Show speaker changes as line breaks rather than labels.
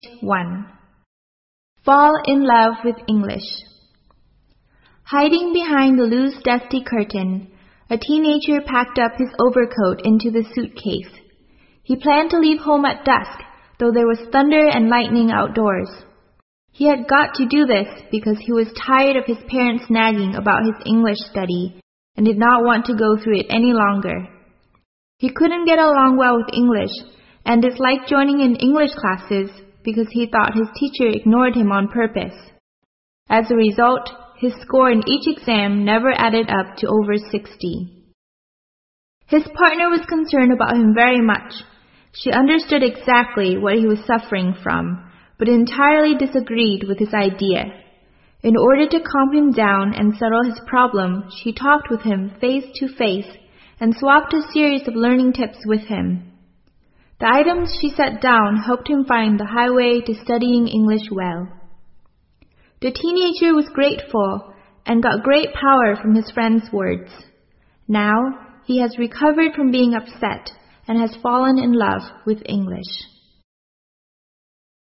1. Fall in love with English. Hiding behind the loose, dusty curtain, a teenager packed up his overcoat into the suitcase. He planned to leave home at dusk, though there was thunder and lightning outdoors. He had got to do this because he was tired of his parents nagging about his English study and did not want to go through it any longer. He couldn't get along well with English and disliked joining in English classes because he thought his teacher ignored him on purpose. As a result, his score in each exam never added up to over 60. His partner was concerned about him very much. She understood exactly what he was suffering from, but entirely disagreed with his idea. In order to calm him down and settle his problem, she talked with him face to face and swapped a series of learning tips with him. The items she set down helped him find the highway to studying English well. The teenager was grateful and got great power from his friend's words. Now he has recovered from being upset and has fallen in love with English.